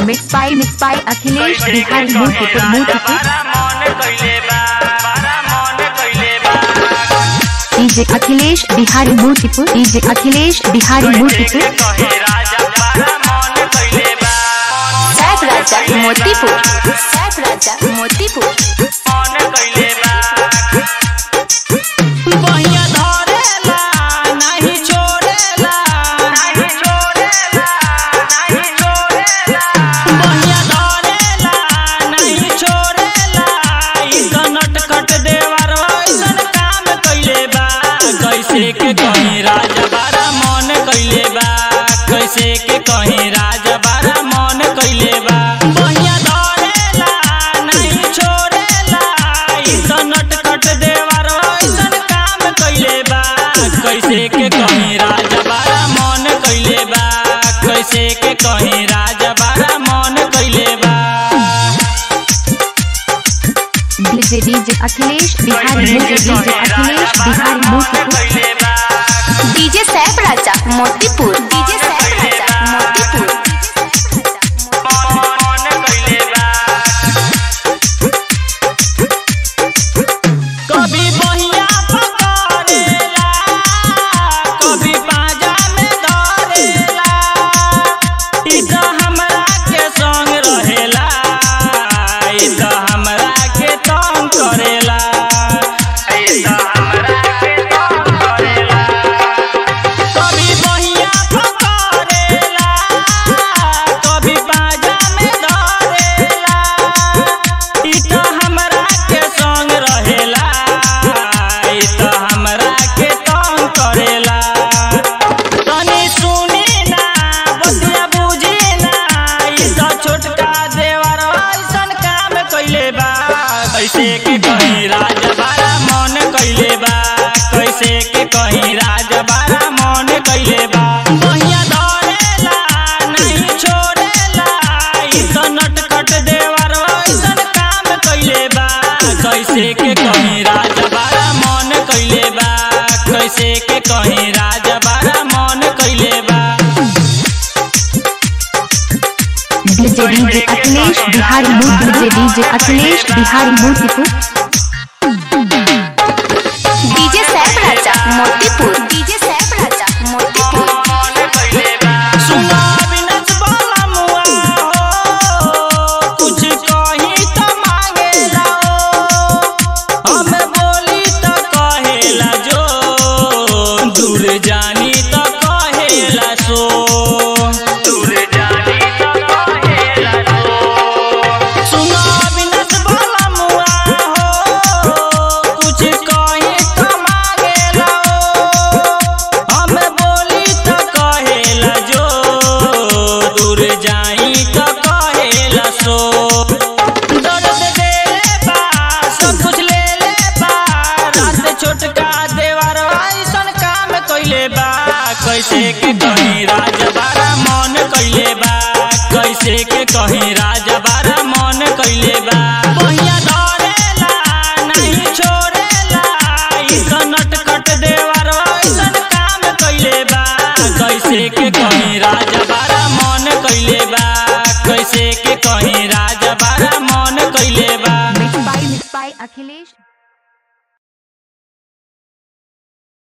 mix by Akhilesh Bihari Motipur DJ Akhilesh Bihari Motipur Saif Raja Motipur कैसे के कहीं राजा बारा मन कैले बा कैसे के कहीं राजा बारा मन कैले बा बहिया धरेला नहीं छोड़ेला ई तो नटखट देवर ऐसन काम कैले बा कैसे के कहीं राजा बारा मन कैले बा कैसे के कहीं राजा बारा मन कैले बा डीजे अखिलेश बिहारी मोतीपुर डीजे सैफ राजा मोतीपुर कभी बहिया पकड़ेला कभी बाजा में धरेला ई तो हमरा के संग रहेला ई तो हमरा के तंग करेला कभी बहिया पकड़ेला कभी बाजा में धरेला ई तो हमरा के संग रहेला ई तो हमरा के तंग करेला तनी सुनी ना बतिया बुझी ना ई तो छोटका देवर ऐसन काम कैले बा कैसे के कहीं राजा बारा मन कैले बा कैसे के कहीं राजा बारा मन कैले बा बहिया धरेला नहीं छोड़ेला ई तो नटखट देवर ऐसन काम कैले बा कैसे के कहीं राजा बारा मन कैले बा कैसे के कहीं राजा बारा मन कैले बा डीजे अखिलेश बिहारी मोतीपुर डीजे सैफ राजा मोतीपुर सुना बिनच बोला मुआ हो कुछ कहीं तो मांगेला हमें बोली तो कहेला जो दूर जानी तो कहेला सो सुना बिनच बोला मुआ हो कुछ कहीं तो मांगेला हमें बोली तो कहेला जो दूर जाई तो कहेला सो दर्द देले बा सब कुछ ले ले बा रात छोटका देवर ऐसन काम कैले बा कैसे के कहीं राजा बारा मन कैले बा कैसे के कहीं राजा बारा मन